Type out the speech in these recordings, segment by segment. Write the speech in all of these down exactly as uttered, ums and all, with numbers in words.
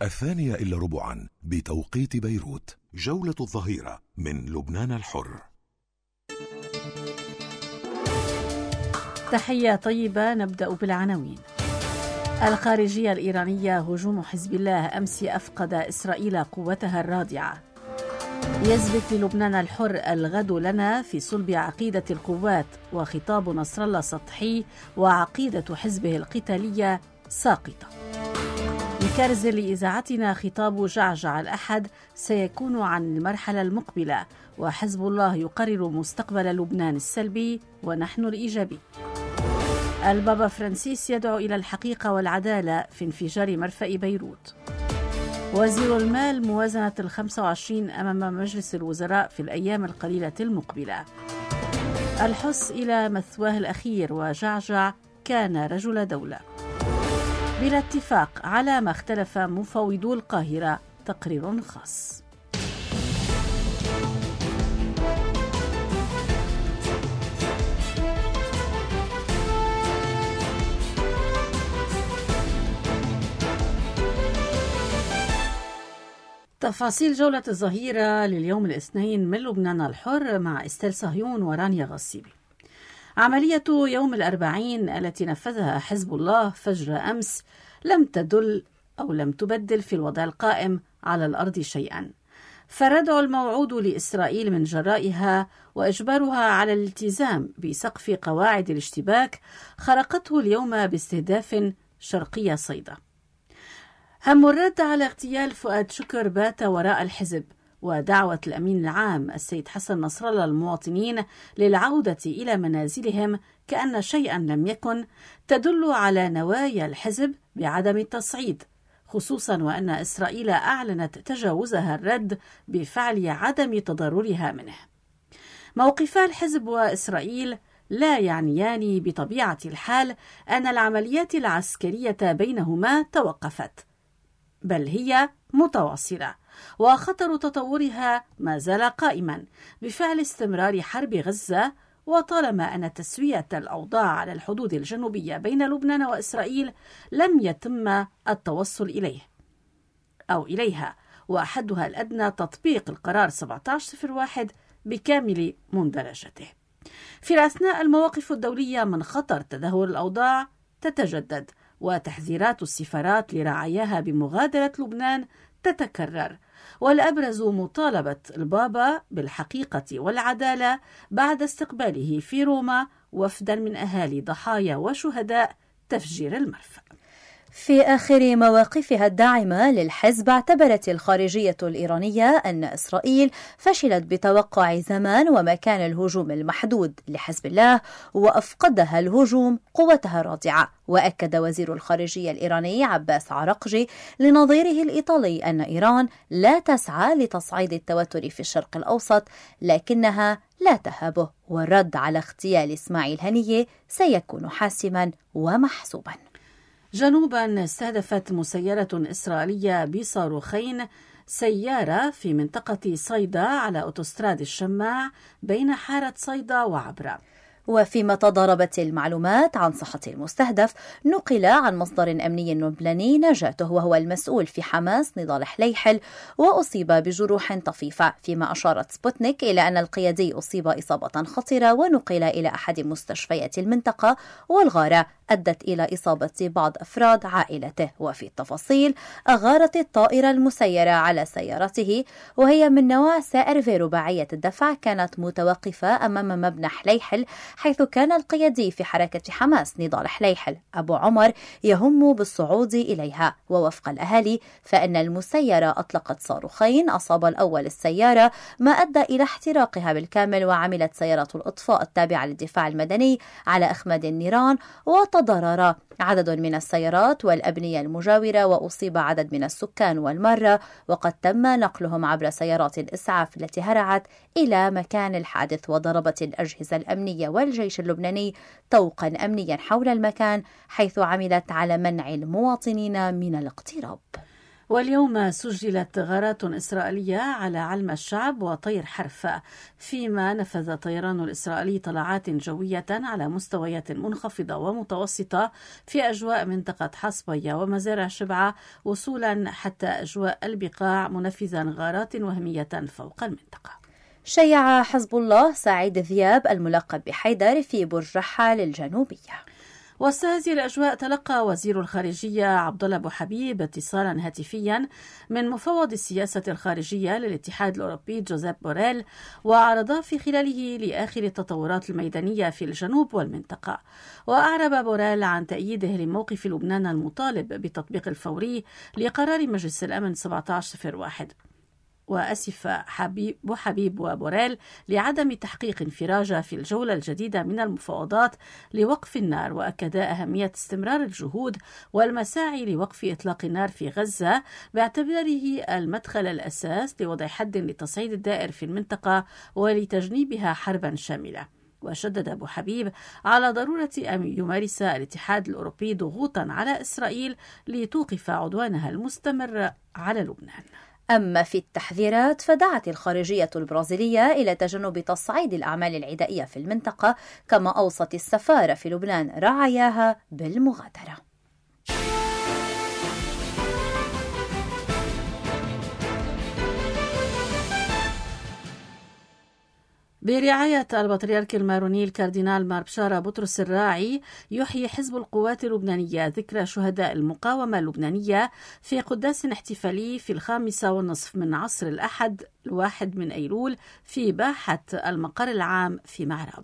الثانية إلا ربعا بتوقيت بيروت. جولة الظهيرة من لبنان الحر. تحية طيبة. نبدأ بالعناوين. الخارجية الإيرانية: هجوم حزب الله أمس أفقد إسرائيل قوتها الرادعة. يثبت للبنان الحر: الغد لنا في صلب عقيدة القوات، وخطاب نصر الله سطحي وعقيدة حزبه القتالية ساقطة. لكارز لإذاعتنا: خطاب جعجع الأحد سيكون عن المرحلة المقبلة، وحزب الله يقرر مستقبل لبنان السلبي ونحن الإيجابي. البابا فرانسيس يدعو إلى الحقيقة والعدالة في انفجار مرفأ بيروت. وزير المال: موازنة الخمسة وعشرين أمام مجلس الوزراء في الأيام القليلة المقبلة. الحث إلى مثواه الأخير، وجعجع كان رجل دولة. بلا اتفاق على ما اختلف مفوضو القاهرة. تقرير خاص. تفاصيل جولة الظهيرة لليوم الاثنين من لبنان الحر مع استيل صهيون ورانيا غصيبي. عملية يوم الأربعين التي نفذها حزب الله فجر أمس لم تدل أو لم تبدل في الوضع القائم على الأرض شيئا، فالردع الموعود لإسرائيل من جرائها وإجبارها على الالتزام بسقف قواعد الاشتباك خرقته اليوم باستهداف شرقية صيدا. هم الرد على اغتيال فؤاد شكر بات وراء الحزب، ودعوة الأمين العام السيد حسن نصر الله المواطنين للعودة إلى منازلهم كأن شيئا لم يكن تدل على نوايا الحزب بعدم التصعيد، خصوصا وأن إسرائيل أعلنت تجاوزها الرد بفعل عدم تضررها منه. موقفا الحزب وإسرائيل لا يعنيان بطبيعة الحال أن العمليات العسكرية بينهما توقفت، بل هي متواصلة، وخطر تطورها ما زال قائما بفعل استمرار حرب غزة، وطالما أن تسوية الأوضاع على الحدود الجنوبية بين لبنان وإسرائيل لم يتم التوصل إليه أو إليها، وأحدها الأدنى تطبيق القرار سبعة عشر صفر واحد بكامل مندرجته. في الأثناء المواقف الدولية من خطر تدهور الأوضاع تتجدد، وتحذيرات السفارات لرعاياها بمغادرة لبنان تتكرر، والأبرز مطالبة البابا بالحقيقة والعدالة بعد استقباله في روما وفدا من أهالي ضحايا وشهداء تفجير المرفأ. في آخر مواقفها الداعمة للحزب، اعتبرت الخارجية الإيرانية أن إسرائيل فشلت بتوقع زمان ومكان الهجوم المحدود لحزب الله، وأفقدها الهجوم قوتها الرادعة. وأكد وزير الخارجية الإيراني عباس عراقجي لنظيره الإيطالي أن إيران لا تسعى لتصعيد التوتر في الشرق الأوسط، لكنها لا تهابه، والرد على اغتيال إسماعيل هنية سيكون حاسما ومحسوبا. جنوبا، استهدفت مسيرة إسرائيلية بصاروخين سيارة في منطقة صيدا على أوتوستراد الشماع بين حارة صيدا وعبرة. وفيما تضاربت المعلومات عن صحة المستهدف، نقل عن مصدر أمني لبناني نجاته وهو المسؤول في حماس نضال حليحل، وأصيب بجروح طفيفة، فيما أشارت سبوتنيك إلى أن القيادي أصيب إصابة خطيرة ونقل إلى أحد مستشفيات المنطقة، والغارة أدت إلى إصابة بعض أفراد عائلته. وفي التفاصيل، أغارت الطائرة المسيرة على سيارته وهي من نوع سائر في رباعية الدفع كانت متوقفة أمام مبنى حليحل، حيث كان القيادي في حركة حماس نضال حليحل أبو عمر يهم بالصعود إليها. ووفق الأهالي فإن المسيرة أطلقت صاروخين أصاب الأول السيارة، ما أدى إلى احتراقها بالكامل، وعملت سيارة الإطفاء التابعة للدفاع المدني على إخماد النيران، وتضرر عدد من السيارات والأبنية المجاورة، وأصيب عدد من السكان والمرة، وقد تم نقلهم عبر سيارات الإسعاف التي هرعت إلى مكان الحادث. وضربت الأجهزة الأمنية والجيش اللبناني طوقا أمنيا حول المكان، حيث عملت على منع المواطنين من الاقتراب. واليوم سجلت غارات إسرائيلية على علم الشعب وطير حرفة، فيما نفذ الطيران الإسرائيلي طلعات جوية على مستويات منخفضة ومتوسطة في أجواء منطقة حصبية ومزارع شبعة، وصولا حتى أجواء البقاع، منفذا غارات وهمية فوق المنطقة. شيع حزب الله سعيد ذياب الملقب بحيدر في برج رحال الجنوبية. وسط هذه الأجواء تلقى وزير الخارجية عبد الله أبو حبيب اتصالا هاتفيا من مفوض السياسة الخارجية للاتحاد الأوروبي جوزيب بوريل، وعرض في خلاله لآخر التطورات الميدانية في الجنوب والمنطقة. وأعرب بوريل عن تأييده لموقف لبنان المطالب بالتطبيق الفوري لقرار مجلس الأمن سبعة عشر صفر واحد. وأسف حبيب وحبيب وبوريل لعدم تحقيق انفراجة في الجولة الجديدة من المفاوضات لوقف النار، وأكدا أهمية استمرار الجهود والمساعي لوقف إطلاق النار في غزة باعتباره المدخل الأساس لوضع حد لتصعيد الدائر في المنطقة ولتجنيبها حربا شاملة. وشدد أبو حبيب على ضرورة أن يمارس الاتحاد الأوروبي ضغوطا على إسرائيل لتوقف عدوانها المستمر على لبنان. أما في التحذيرات فدعت الخارجية البرازيلية إلى تجنب تصعيد الأعمال العدائية في المنطقة، كما أوصت السفارة في لبنان رعاياها بالمغادرة. برعاية البطريرك الماروني الكاردينال مار بشارة بطرس الراعي، يحيي حزب القوات اللبنانية ذكرى شهداء المقاومة اللبنانية في قداس احتفالي في الخامسة والنصف من عصر الأحد الواحد من أيلول في باحة المقر العام في معراب.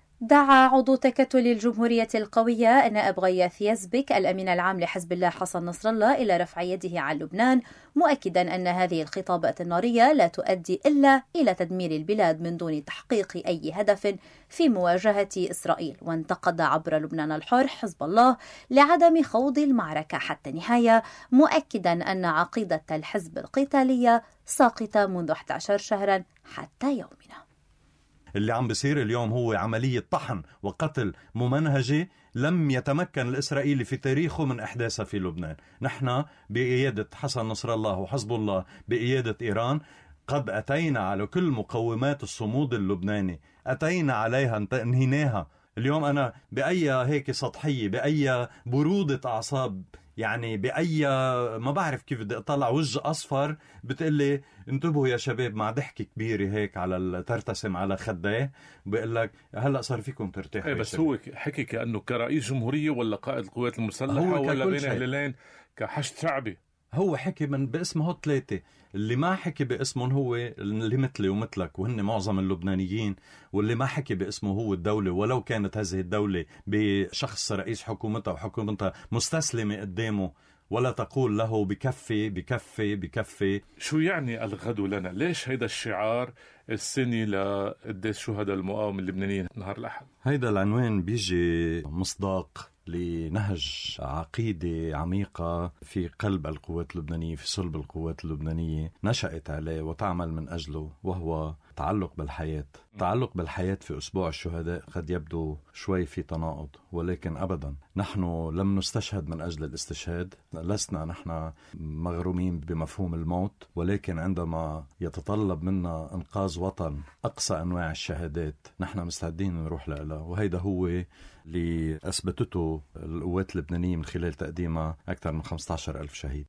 دعا عضو تكتل الجمهورية القوية نائب غياث يزبك الأمين العام لحزب الله حسن نصر الله إلى رفع يده عن لبنان، مؤكدا أن هذه الخطابات النارية لا تؤدي إلا إلى تدمير البلاد من دون تحقيق أي هدف في مواجهة إسرائيل. وانتقد عبر لبنان الحر حزب الله لعدم خوض المعركة حتى النهاية، مؤكدا أن عقيدة الحزب القتالية ساقطة منذ أحد عشر شهرا حتى يومنا. اللي عم بيصير اليوم هو عملية طحن وقتل ممنهجة لم يتمكن الإسرائيلي في تاريخه من إحداثها في لبنان. نحن بقيادة حسن نصر الله وحزب الله بقيادة إيران قد أتينا على كل مقومات الصمود اللبناني، أتينا عليها انهيناها. اليوم أنا بأي هيك سطحية، بأي برودة أعصاب، يعني بأي ما بعرف كيف بدي أطلع وجه أصفر بتقلي انتبهوا يا شباب مع ضحكة كبيرة هيك على ترتسم على خديه، بيقول لك هلأ صار فيكم ترتاحوا. بس هو حكي كأنه كرئيس جمهورية ولا قائد القوات المسلحة ولا بين هلالين كحشد شعبي. هو حكي من باسمه ثلاثة، اللي ما حكي باسمهم هو اللي مثلي ومثلك وهن معظم اللبنانيين، واللي ما حكي باسمه هو الدولة، ولو كانت هذه الدولة بشخص رئيس حكومتها وحكومتها مستسلمة قدامه ولا تقول له بكفي بكفي بكفي. شو يعني الغد لنا؟ ليش هيدا الشعار السني لقديس شهداء المقاومة اللبنانيين نهار الأحد؟ هيدا العنوان بيجي مصداق لنهج عقيدة عميقة في قلب القوات اللبنانية، في صلب القوات اللبنانية، نشأت عليه وتعمل من أجله، وهو تعلق بالحياة. تعلق بالحياة في أسبوع الشهداء قد يبدو شوي في تناقض، ولكن أبدا نحن لم نستشهد من أجل الاستشهاد، لسنا نحن مغرومين بمفهوم الموت، ولكن عندما يتطلب منا إنقاذ وطن أقصى أنواع الشهادات نحن مستعدين نروح لها. وهيدا هو اللي أثبتته القوات اللبنانية من خلال تقديمها أكثر من خمسة عشر ألف شهيد.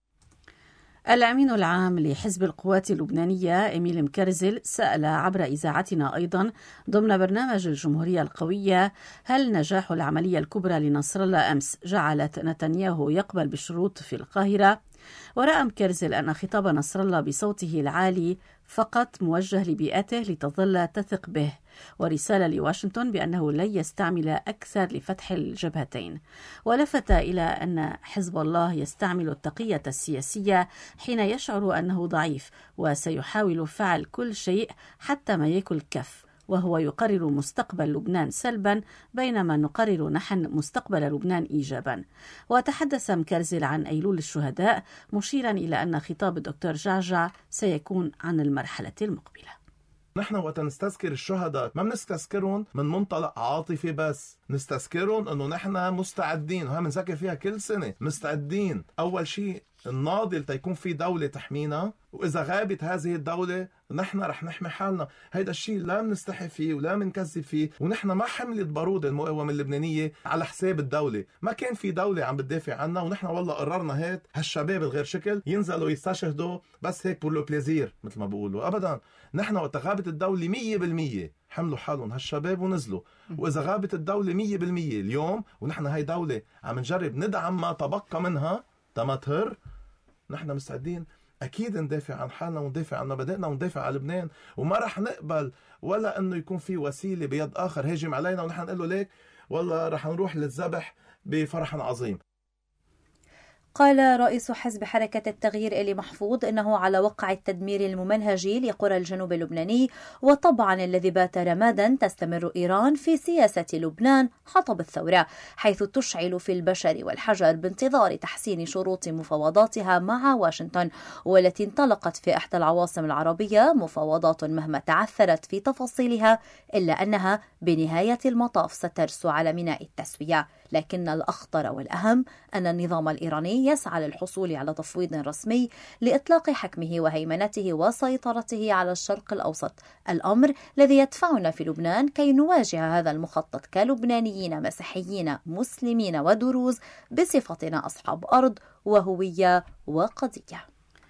الأمين العام لحزب القوات اللبنانية إميل مكرزل سأل عبر إذاعتنا أيضا ضمن برنامج الجمهورية القوية: هل نجاح العملية الكبرى لنصر الله أمس جعلت نتنياهو يقبل بالشروط في القاهرة؟ ورأى مكرزل أن خطاب نصر الله بصوته العالي فقط موجه لبيئته لتظل تثق به، ورسالة لواشنطن بأنه لن يستعمل أكثر لفتح الجبهتين. ولفت إلى أن حزب الله يستعمل التقية السياسية حين يشعر أنه ضعيف، وسيحاول فعل كل شيء حتى ما يأكل كف، وهو يقرر مستقبل لبنان سلبا بينما نقرر نحن مستقبل لبنان إيجابا. وتحدث مكرزل عن أيلول الشهداء مشيرا إلى أن خطاب الدكتور جعجع سيكون عن المرحلة المقبلة. نحن وقت نستذكر الشهداء ما بنستذكرهم من منطلق عاطفي بس، نستذكرهم انه نحن مستعدين، وهي بنذكر فيها كل سنة، مستعدين اول شيء الناضل تيكون في دولة تحمينا، وإذا غابت هذه الدولة نحن رح نحمي حالنا. هيدا الشيء لا منستحي فيه ولا منكذب فيه، ونحن ما حملت بارود المقاومة اللبنانية على حساب الدولة. ما كان في دولة عم بتدافع عنا، ونحن والله قررنا هيك هالشباب الغير شكل ينزلوا يستشهدوا بس هيك بور لو بليزير مثل ما بقولوا. أبدا، نحن وقت غابت الدولة مية بالمية حملوا حالهم هالشباب ونزلوا. وإذا غابت الدولة مية بالمية اليوم ونحن هاي دولة عم نجرب ندعم ما تبقى منها تما تهر، نحن مستعدين أكيد ندافع عن حالنا وندافع عن مبادئنا وندافع عن لبنان، وما رح نقبل ولا أنه يكون في وسيلة بيد آخر هاجم علينا ونحن نقول له ليك والله رح نروح للذبح بفرح عظيم. قال رئيس حزب حركة التغيير إلي محفوظ إنه على وقع التدمير الممنهج لقرى الجنوب اللبناني، وطبعا الذي بات رمادا تستمر إيران في سياسة لبنان حطب الثورة، حيث تشعل في البشر والحجر بانتظار تحسين شروط مفاوضاتها مع واشنطن، والتي انطلقت في إحدى العواصم العربية، مفاوضات مهما تعثرت في تفاصيلها إلا أنها بنهاية المطاف سترسو على ميناء التسوية. لكن الأخطر والأهم أن النظام الإيراني يسعى للحصول على تفويض رسمي لإطلاق حكمه وهيمنته وسيطرته على الشرق الأوسط، الأمر الذي يدفعنا في لبنان كي نواجه هذا المخطط كلبنانيين مسيحيين مسلمين ودروز بصفتنا أصحاب أرض وهوية وقضية.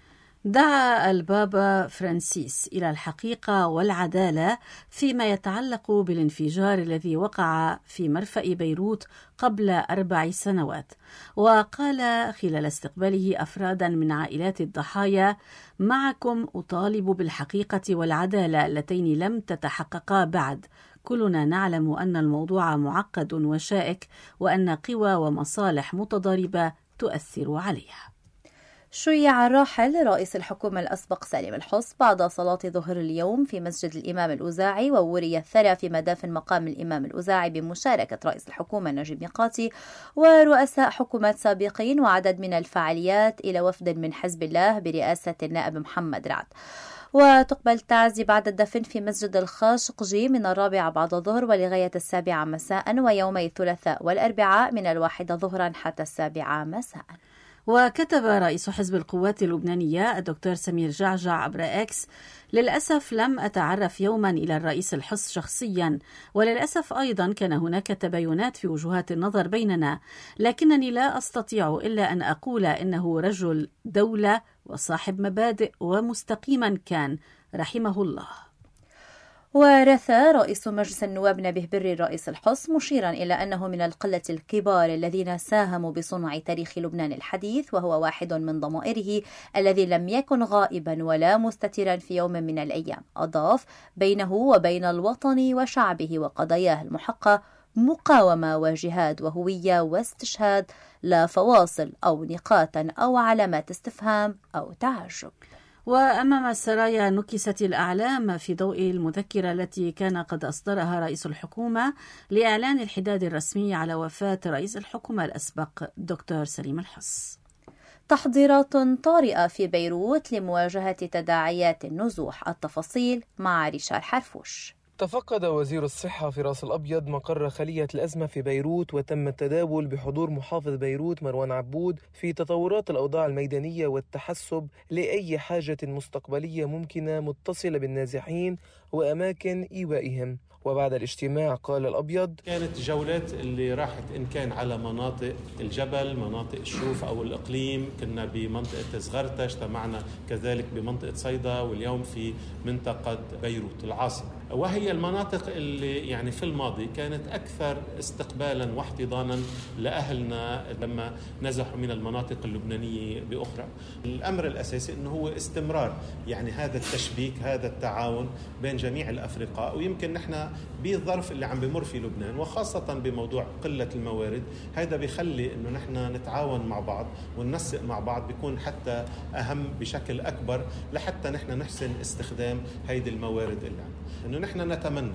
دعا البابا فرانسيس إلى الحقيقة والعدالة فيما يتعلق بالانفجار الذي وقع في مرفأ بيروت قبل أربع سنوات، وقال خلال استقباله أفرادا من عائلات الضحايا: معكم أطالب بالحقيقة والعدالة اللتين لم تتحققا بعد. كلنا نعلم أن الموضوع معقد وشائك، وأن قوى ومصالح متضاربة تؤثر عليها. شيع الراحل رئيس الحكومة الأسبق سالم الحص بعد صلاة ظهر اليوم في مسجد الإمام الأوزاعي، ووري الثرى في مدافن مقام الإمام الأوزاعي بمشاركة رئيس الحكومة نجيب ميقاتي ورؤساء حكومات سابقين وعدد من الفعاليات إلى وفد من حزب الله برئاسة النائب محمد رعد. وتقبل التعزي بعد الدفن في مسجد الخاشقجي من الرابعة بعد الظهر ولغاية السابعة مساء، ويومي الثلاثاء والأربعاء من الواحدة ظهرا حتى السابعة مساء. وكتب رئيس حزب القوات اللبنانية الدكتور سمير جعجع عبر إكس: للأسف لم أتعرف يوما إلى الرئيس الحص شخصيا، وللأسف أيضا كان هناك تباينات في وجهات النظر بيننا، لكنني لا أستطيع إلا أن أقول إنه رجل دولة وصاحب مبادئ ومستقيما كان، رحمه الله. ورثى رئيس مجلس النواب نبيه بري رئيس الحص مشيرا إلى أنه من القلة الكبار الذين ساهموا بصنع تاريخ لبنان الحديث، وهو واحد من ضمائره الذي لم يكن غائبا ولا مستترا في يوم من الأيام. أضاف: بينه وبين الوطن وشعبه وقضاياه المحقة مقاومة وجهاد وهوية واستشهاد، لا فواصل أو نقاط أو علامات استفهام أو تعجب. وأمام السرايا نكست الأعلام في ضوء المذكرة التي كان قد أصدرها رئيس الحكومة لإعلان الحداد الرسمي على وفاة رئيس الحكومة الأسبق دكتور سليم الحص. تحضيرات طارئة في بيروت لمواجهة تداعيات النزوح، التفاصيل مع ريشار حرفوش. تفقد وزير الصحة في راس الأبيض مقر خلية الأزمة في بيروت، وتم التداول بحضور محافظ بيروت مروان عبود في تطورات الأوضاع الميدانية والتحسب لأي حاجة مستقبلية ممكنة متصلة بالنازحين وأماكن إيوائهم. وبعد الاجتماع قال الأبيض: كانت جولات اللي راحت إن كان على مناطق الجبل، مناطق الشوف أو الإقليم، كنا بمنطقة زغرتة، اجتمعنا كذلك بمنطقة صيدا، واليوم في منطقة بيروت العاصمة، وهي المناطق اللي يعني في الماضي كانت أكثر استقبالا واحتضانا لأهلنا لما نزحوا من المناطق اللبنانية بأخرى. الأمر الأساسي أنه هو استمرار يعني هذا التشبيك، هذا التعاون بين جميع الأفرقاء، ويمكن نحن بالظرف اللي عم بمر في لبنان وخاصة بموضوع قلة الموارد، هذا بيخلي انه نحن نتعاون مع بعض وننسق مع بعض، بيكون حتى اهم بشكل اكبر لحتى نحن نحسن استخدام هيدي الموارد اللي عندنا. انه نحن نتمنى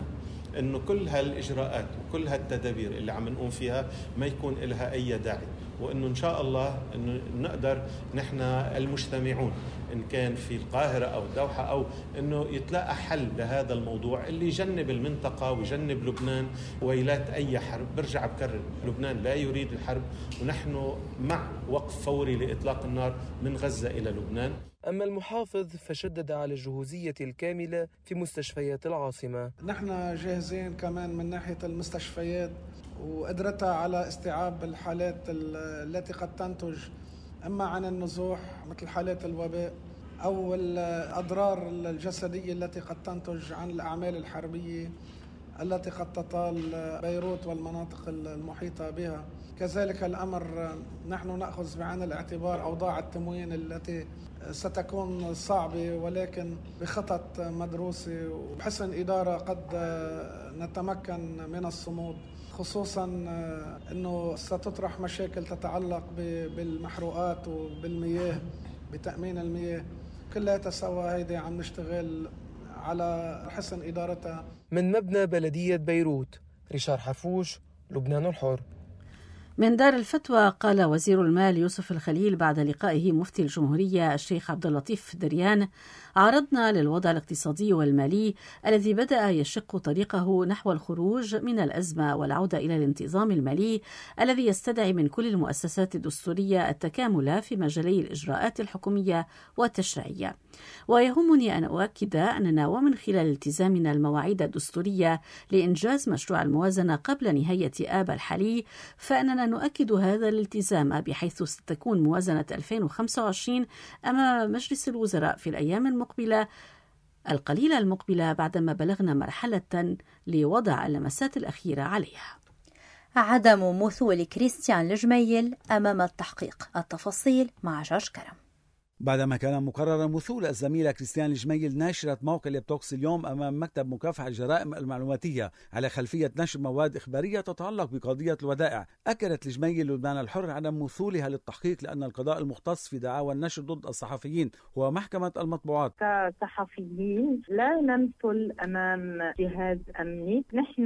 أنه كل هالإجراءات وكل هالتدابير اللي عم نقوم فيها ما يكون لها أي داعي، وأنه إن شاء الله أنه نقدر نحن المجتمعون إن كان في القاهرة أو الدوحة أو أنه يتلاقى حل لهذا الموضوع اللي يجنب المنطقة ويجنب لبنان ويلات أي حرب. برجع بكرر، لبنان لا يريد الحرب، ونحن مع وقف فوري لإطلاق النار من غزة إلى لبنان. أما المحافظ فشدد على الجهوزية الكاملة في مستشفيات العاصمة. نحن جاهزين كمان من ناحية المستشفيات وقدرتها على استيعاب الحالات التي قد تنتج أما عن النزوح مثل حالات الوباء أو الأضرار الجسدية التي قد تنتج عن الأعمال الحربية التي قد تطال بيروت والمناطق المحيطة بها. كذلك الأمر نحن نأخذ بعين الاعتبار أوضاع التموين التي ستكون صعبة، ولكن بخطط مدروسة وبحسن إدارة قد نتمكن من الصمود، خصوصا أنه ستطرح مشاكل تتعلق بالمحروقات وبالمياه، بتأمين المياه. كلها تسوى هيدي عم نشتغل على حسن إدارتها. من مبنى بلدية بيروت، ريشار حفوش، لبنان الحر. من دار الفتوى قال وزير المال يوسف الخليل بعد لقائه مفتي الجمهورية الشيخ عبد اللطيف دريان: عرضنا للوضع الاقتصادي والمالي الذي بدأ يشق طريقه نحو الخروج من الأزمة والعودة إلى الانتظام المالي الذي يستدعي من كل المؤسسات الدستورية التكامل في مجالي الإجراءات الحكومية والتشريعية. ويهمني أن أؤكد أننا ومن خلال التزامنا المواعيد الدستورية لإنجاز مشروع الموازنة قبل نهاية آب الحالي فإننا نؤكد هذا الالتزام، بحيث ستكون موازنة ألفين وخمسة وعشرين أمام مجلس الوزراء في الأيام المقبلة القليلة المقبلة بعدما بلغنا مرحلة لوضع اللمسات الأخيرة عليها. عدم مثول كريستيان الجميل أمام التحقيق. التفاصيل مع جورج كرم. بعدما كان مقررا مثول الزميلة كريستيان الجميل ناشرة موقع لابتوكس اليوم أمام مكتب مكافحة الجرائم المعلوماتية على خلفية نشر مواد إخبارية تتعلق بقضية الودائع، أكدت الجميل لبنان الحر عدم مثولها للتحقيق لأن القضاء المختص في دعاوى النشر ضد الصحفيين هو محكمة المطبوعات. كصحفيين لا نمثل أمام جهاز أمني، نحن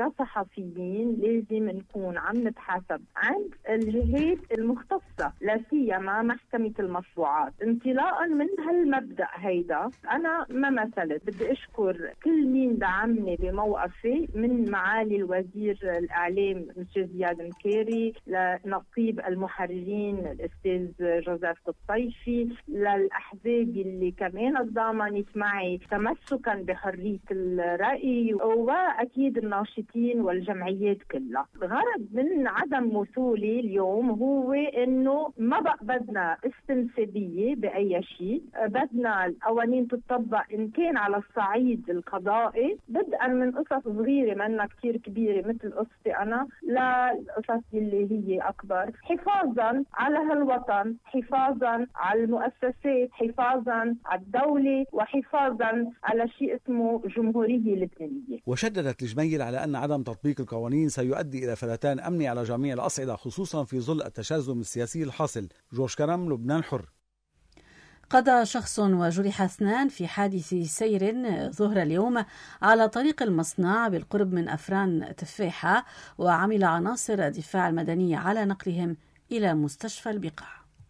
كصحفيين لازم نكون عم نتحاسب عند الجهات المختصة لا سيما محكمة المطبوعات. انطلاقا من هالمبدأ هيدا أنا ما مثلت، بدي أشكر كل مين دعمني بموقفي، من معالي الوزير الإعلام مسيو زياد مكيري، لنقيب المحررين الأستاذ جوزيف الطيفي، للأحزاب اللي كمان تضامنت معي تمسكا بحرية الرأي، وأكيد الناشطين والجمعيات كلها. الغرض من عدم مثولي اليوم هو إنه ما بقى بدنا استنسابية بأي شيء، بدنا القوانين تطبق إن كان على الصعيد القضائي، بدءا من قصص صغيرة منا كتير كبيرة مثل قصتي أنا للقصص اللي هي أكبر، حفاظا على هالوطن، حفاظا على المؤسسات، حفاظا على الدولة، وحفاظا على شيء اسمه جمهورية لبنانية. وشددت الجميل على أن عدم تطبيق القوانين سيؤدي إلى فلتان أمني على جميع الأصعدة خصوصا في ظل التشرذم السياسي الحاصل. جورج كرم، لبنان حر. قضى شخص وجرح اثنان في حادث سير ظهر اليوم على طريق المصنع بالقرب من أفران تفاحة، وعمل عناصر الدفاع المدني على نقلهم إلى مستشفى البقاع.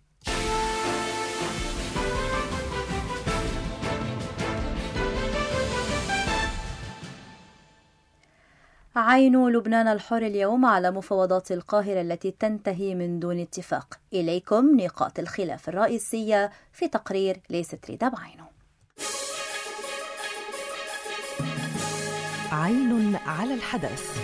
عين لبنان الحر اليوم على مفاوضات القاهرة التي تنتهي من دون اتفاق. إليكم نقاط الخلاف الرئيسية في تقرير ليست ريدا بعينه. عين على الحدث.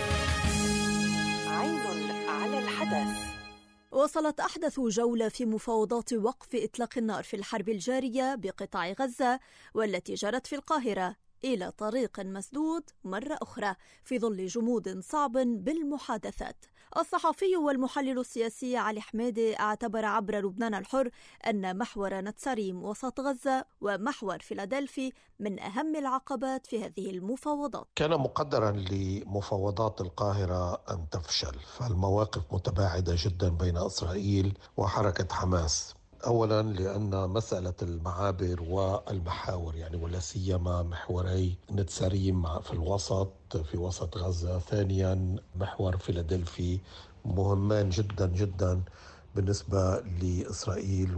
عين على الحدث. وصلت أحدث جولة في مفاوضات وقف إطلاق النار في الحرب الجارية بقطاع غزة والتي جرت في القاهرة إلى طريق مسدود مرة أخرى في ظل جمود صعب بالمحادثات. الصحفي والمحلل السياسي علي حميدي اعتبر عبر لبنان الحر أن محور نتساريم وسط غزة ومحور فيلادلفي من أهم العقبات في هذه المفاوضات. كان مقدرا لمفاوضات القاهرة أن تفشل، فالمواقف متباعدة جدا بين إسرائيل وحركة حماس. أولا لأن مسألة المعابر والمحاور يعني ولا سيما محوري نتساريم في الوسط في وسط غزة، ثانيا محور فيلادلفي مهمان جدا جدا بالنسبة لإسرائيل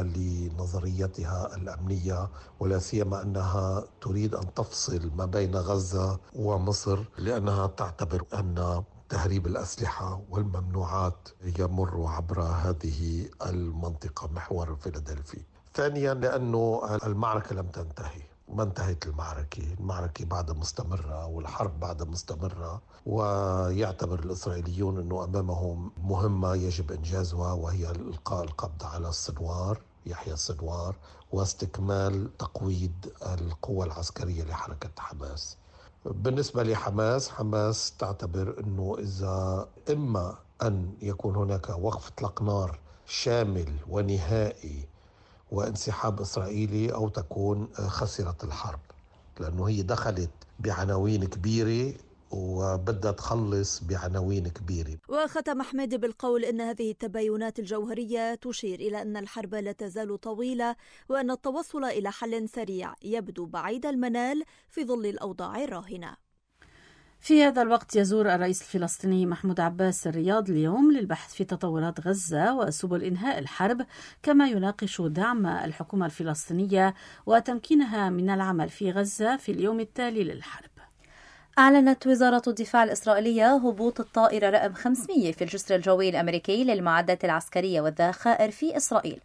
ولنظريتها الأمنية، ولا سيما أنها تريد أن تفصل ما بين غزة ومصر لأنها تعتبر أن تهريب الأسلحة والممنوعات يمر عبر هذه المنطقة محور فيلادلفي. ثانيا لأنه المعركة لم تنتهي، ما انتهت المعركة المعركة بعد مستمرة والحرب بعد مستمرة، ويعتبر الإسرائيليون أنه أمامهم مهمة يجب إنجازها، وهي إلقاء القبض على السنوار يحيى السنوار واستكمال تقويض القوى العسكرية لحركة حماس. بالنسبة لحماس، حماس تعتبر أنه إذا إما أن يكون هناك وقف إطلاق نار شامل ونهائي وانسحاب إسرائيلي، أو تكون خسرت الحرب، لأنه هي دخلت بعناوين كبيرة وبدها تخلص بعناوين كبيرة. وختم حميد بالقول إن هذه التباينات الجوهرية تشير إلى أن الحرب لا تزال طويلة، وأن التوصل إلى حل سريع يبدو بعيد المنال في ظل الأوضاع الراهنة. في هذا الوقت يزور الرئيس الفلسطيني محمود عباس الرياض اليوم للبحث في تطورات غزة وسبل إنهاء الحرب، كما يناقش دعم الحكومة الفلسطينية وتمكينها من العمل في غزة في اليوم التالي للحرب. أعلنت وزارة الدفاع الإسرائيلية هبوط الطائرة رقم خمسمئة في الجسر الجوي الأمريكي للمعدات العسكرية والذخائر في إسرائيل،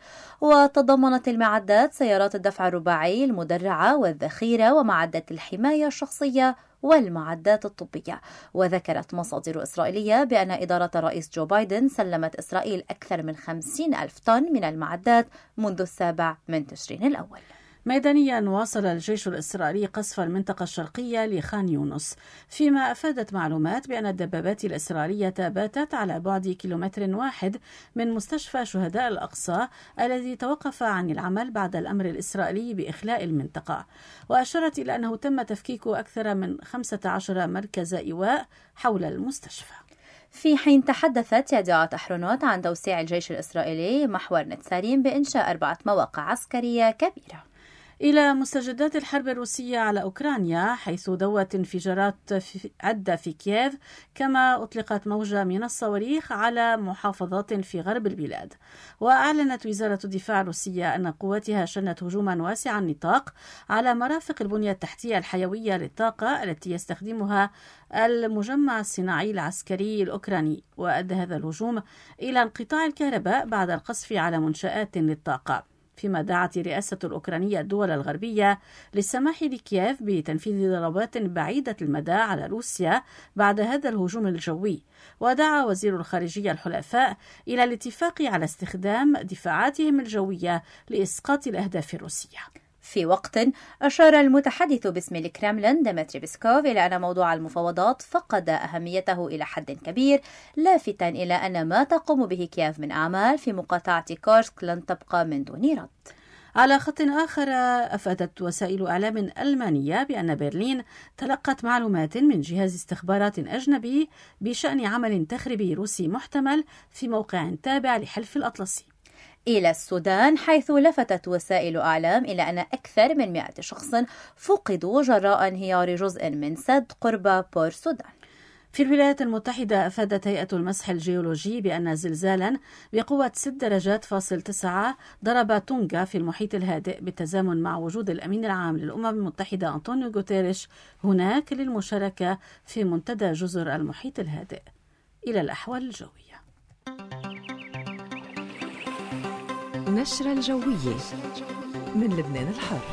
وتضمنت المعدات سيارات الدفع الرباعي المدرعة والذخيرة ومعدات الحماية الشخصية والمعدات الطبية. وذكرت مصادر إسرائيلية بأن إدارة الرئيس جو بايدن سلمت إسرائيل أكثر من خمسين ألف طن من المعدات منذ السابع من تشرين الأول. ميدانيا واصل الجيش الإسرائيلي قصف المنطقة الشرقية لخان يونس، فيما أفادت معلومات بأن الدبابات الإسرائيلية باتت على بعد كيلومتر واحد من مستشفى شهداء الأقصى الذي توقف عن العمل بعد الأمر الإسرائيلي بإخلاء المنطقة. وأشارت إلى أنه تم تفكيك أكثر من خمسة عشر مركز إيواء حول المستشفى. في حين تحدثت يدعى أحرنوت عن توسيع الجيش الإسرائيلي محور نتساريم بإنشاء أربعة مواقع عسكرية كبيرة. إلى مستجدات الحرب الروسية على أوكرانيا، حيث دوت انفجارات في عدة في كييف، كما أطلقت موجة من الصواريخ على محافظات في غرب البلاد. وأعلنت وزارة الدفاع الروسية أن قواتها شنت هجوما واسع النطاق على مرافق البنية التحتية الحيوية للطاقة التي يستخدمها المجمع الصناعي العسكري الأوكراني، وأدى هذا الهجوم إلى انقطاع الكهرباء بعد القصف على منشآت للطاقة، فيما دعت الرئاسة الأوكرانية الدول الغربية للسماح لكييف بتنفيذ ضربات بعيدة المدى على روسيا بعد هذا الهجوم الجوي. ودعا وزير الخارجية الحلفاء إلى الاتفاق على استخدام دفاعاتهم الجوية لإسقاط الأهداف الروسية. في وقت أشار المتحدث باسم الكرملين ديمتري بيسكوف إلى أن موضوع المفاوضات فقد أهميته إلى حد كبير، لافتاً إلى أن ما تقوم به كييف من أعمال في مقاطعة كورسك لن تبقى من دون رد. على خط آخر، أفادت وسائل إعلام ألمانية بأن برلين تلقت معلومات من جهاز استخبارات أجنبي بشأن عمل تخريبي روسي محتمل في موقع تابع لحلف الأطلسي. إلى السودان، حيث لفتت وسائل أعلام إلى أن أكثر من مئة شخص فقدوا جراء انهيار جزء من سد قرب بور سودان. في الولايات المتحدة، أفادت هيئة المسح الجيولوجي بأن زلزالا بقوة ست درجات فاصل تسعة ضرب تونغا في المحيط الهادئ، بالتزامن مع وجود الأمين العام للأمم المتحدة أنطونيو غوتيريش هناك للمشاركة في منتدى جزر المحيط الهادئ. إلى الأحوال الجوية. نشرة الجوية من لبنان الحر.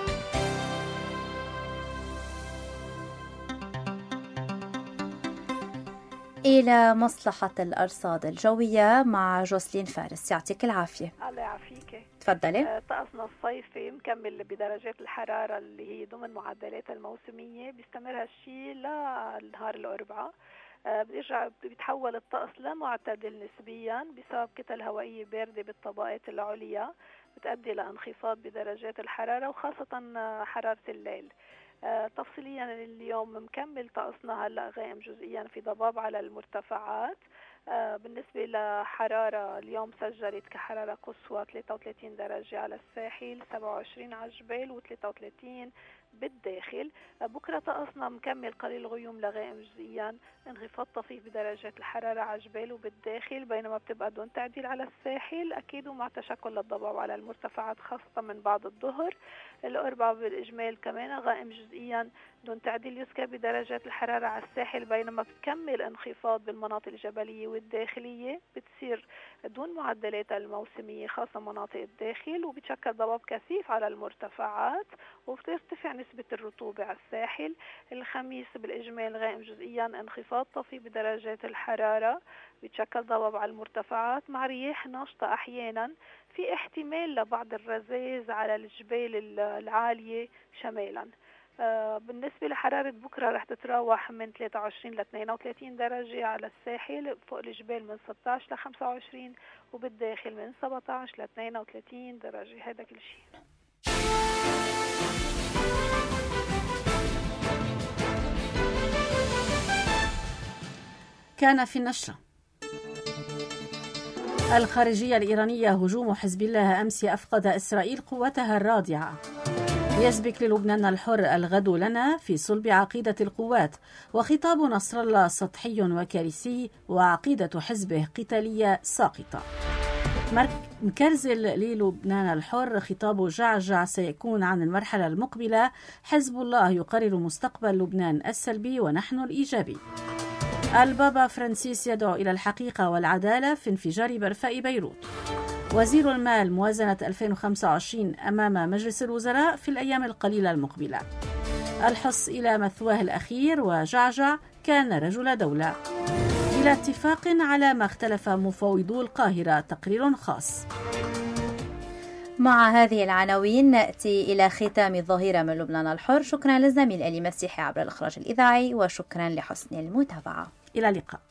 إلى مصلحة الأرصاد الجوية مع جوسلين فارس، يعطيك العافية. الله يعافيك. تفضلي. طقسنا الصيفي مكمل بدرجات الحرارة اللي هي ضمن معدلات الموسمية، بيستمر هالشي لنهار الأربعاء. بيرجع بيتحول الطقس لمعتدل نسبيا بسبب كتل هوائية باردة بالطبقات العليا بتؤدي لانخفاض بدرجات الحرارة وخاصة حرارة الليل. تفصيليا اليوم مكمل طقسنا هلا غائم جزئيا في ضباب على المرتفعات، بالنسبة لحرارة اليوم سجلت كحرارة قصوى ثلاثة وثلاثين درجة على الساحل، سبعة وعشرين على الجبال وثلاثة وثلاثين بالداخل. بكرة طقسنا مكمل قليل غيوم لغائم جزئيا، انخفاض طفيف بدرجات الحرارة على الجبال وبالداخل، بينما بتبقى دون تعديل على الساحل أكيد، ومع تشكل الضباب على المرتفعات خاصة من بعد الظهر. الأربعاء بالإجمال كمان غائم جزئيا دون تعديل يذكر بدرجات الحرارة على الساحل، بينما بتكمل انخفاض بالمناطق الجبلية والداخلية، بتصير دون معدلات الموسمية خاصة مناطق الداخل، وبتشكل ضباب كثيف على المرتفعات، وبترتفع نسبة الرطوبة على الساحل. الخميس بالإجمال غائم جزئيا، انخفاض طفيف بدرجات الحرارة، بتشكل ضباب على المرتفعات مع رياح ناشطة أحيانا، في احتمال لبعض الرذاذ على الجبال العالية شمالا. بالنسبة لحرارة بكرة رح تتراوح من ثلاثة وعشرين ل اثنين وثلاثين درجة على الساحل، فوق الجبال من ستة عشر ل خمسة وعشرين، وبالداخل من سبعة عشر ل اثنين وثلاثين درجة. هذا كل شيء. كان في النشرة. الخارجية الإيرانية: هجوم حزب الله أمس أفقد إسرائيل قوتها الرادعة. يسبك للبنان الحر: الغد لنا في صلب عقيدة القوات، وخطاب نصر الله سطحي وكارثي، وعقيدة حزبه قتالية ساقطة. مكرزل للبنان الحر: خطاب جعجع سيكون عن المرحلة المقبلة، حزب الله يقرر مستقبل لبنان السلبي ونحن الإيجابي. البابا فرانسيس يدعو إلى الحقيقة والعدالة في انفجار برفاء بيروت. وزير المال: موازنة ألفين وخمسة وعشرين أمام مجلس الوزراء في الأيام القليلة المقبلة. الحص إلى مثواه الأخير، وجعجع كان رجل دولة. إلى اتفاق على ما اختلف مفوضو القاهرة، تقرير خاص. مع هذه العناوين نأتي إلى ختام الظهيرة من لبنان الحر. شكرا للزميل ألي مسيحي عبر الإخراج الإذاعي، وشكرا لحسن المتابعة. إلى اللقاء.